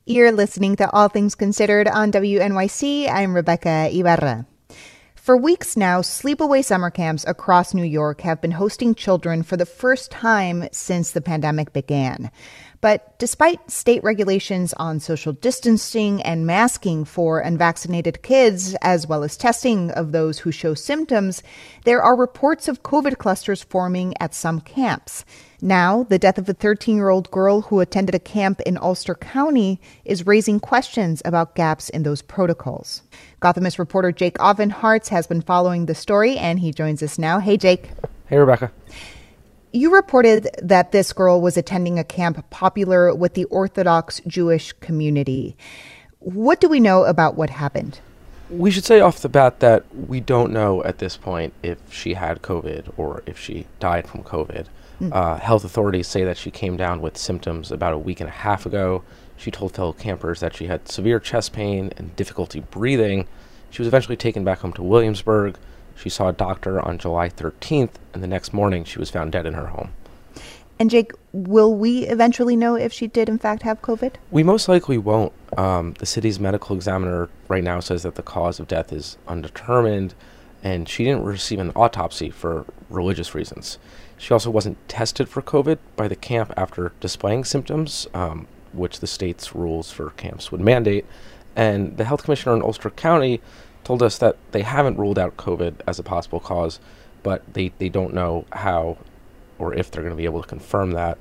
You're listening to All Things Considered on WNYC. I'm Rebecca Ibarra. For weeks now, sleepaway summer camps across New York have been hosting children for the first time since the pandemic began. But despite state regulations on social distancing and masking for unvaccinated kids, as well as testing of those who show symptoms, there are reports of COVID clusters forming at some camps. Now, the death of a 13-year-old girl who attended a camp in Ulster County is raising questions about gaps in those protocols. Gothamist reporter Jake Ovenhartz has been following the story, and he joins us now. Hey, Jake. Hey, Rebecca. You reported that this girl was attending a camp popular with the Orthodox Jewish community. What do we know about what happened? We should say off the bat that we don't know at this point if she had COVID or if she died from COVID. Health authorities say that she came down with symptoms about a week and a half ago. She told fellow campers that she had severe chest pain and difficulty breathing. She was eventually taken back home to Williamsburg. She saw a doctor on July 13th, and the next morning she was found dead in her home. And Jake, will we eventually know if she did in fact have COVID? We most likely won't. The city's medical examiner right now says that the cause of death is undetermined, and she didn't receive an autopsy for religious reasons. She also wasn't tested for COVID by the camp after displaying symptoms, which the state's rules for camps would mandate. And the health commissioner in Ulster County told us that they haven't ruled out COVID as a possible cause, but they don't know how or if they're going to be able to confirm that.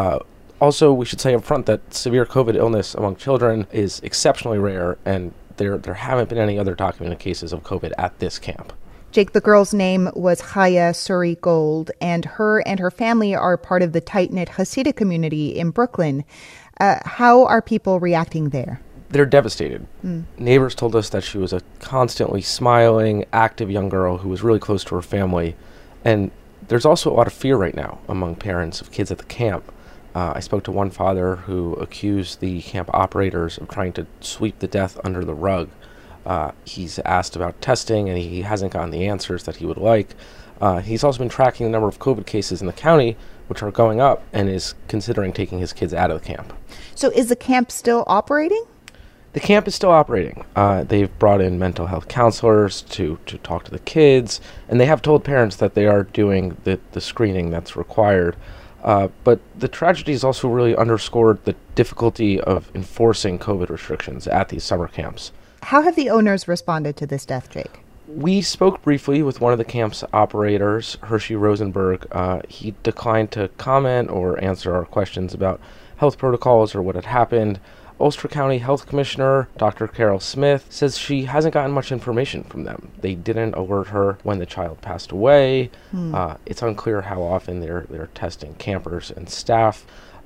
Also, we should say up front that severe COVID illness among children is exceptionally rare, and there haven't been any other documented cases of COVID at this camp. Jake, the girl's name was Chaya Suri Gold, and her family are part of the tight-knit Hasidic community in Brooklyn. How are people reacting there? They're devastated. Neighbors told us that she was a constantly smiling, active young girl who was really close to her family. And there's also a lot of fear right now among parents of kids at the camp. I spoke to one father who accused the camp operators of trying to sweep the death under the rug. He's asked about testing, and he hasn't gotten the answers that he would like. He's also been tracking the number of COVID cases in the county, which are going up, and is considering taking his kids out of the camp. So is the camp still operating? The camp is still operating. They've brought in mental health counselors to talk to the kids, and they have told parents that they are doing the screening that's required. But the tragedy has also really underscored the difficulty of enforcing COVID restrictions at these summer camps. How have the owners responded to this death, Jake? We spoke briefly with one of the camp's operators, Hershey Rosenberg. He declined to comment or answer our questions about health protocols or what had happened. Ulster County Health Commissioner Dr. Carol Smith says she hasn't gotten much information from them. They didn't alert her when the child passed away. It's unclear how often they're testing campers and staff.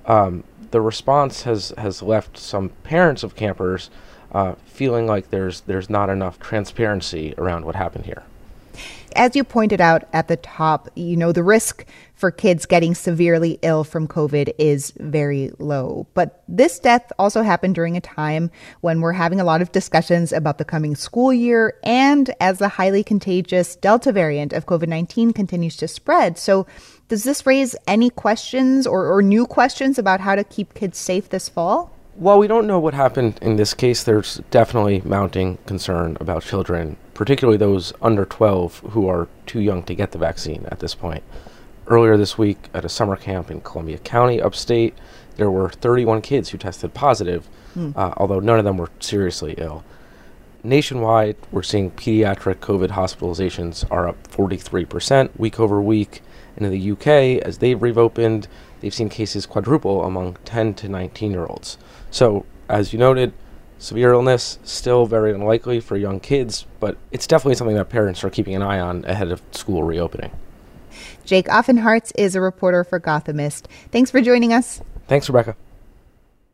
The response has left some parents of campers feeling like there's not enough transparency around what happened here. As you pointed out at the top, the risk for kids getting severely ill from COVID is very low. But this death also happened during a time when we're having a lot of discussions about the coming school year, and as the highly contagious Delta variant of COVID-19 continues to spread. So does this raise any questions or new questions about how to keep kids safe this fall? While we don't know what happened in this case, there's definitely mounting concern about children, particularly those under 12 who are too young to get the vaccine at this point. Earlier this week at a summer camp in Columbia County, upstate, there were 31 kids who tested positive, although none of them were seriously ill. Nationwide, we're seeing pediatric COVID hospitalizations are up 43% week over week. And in the UK, as they've reopened, they've seen cases quadruple among 10 to 19-year-olds. So, as you noted, severe illness, still very unlikely for young kids, but it's definitely something that parents are keeping an eye on ahead of school reopening. Jake Ovenhartz is a reporter for Gothamist. Thanks for joining us. Thanks, Rebecca.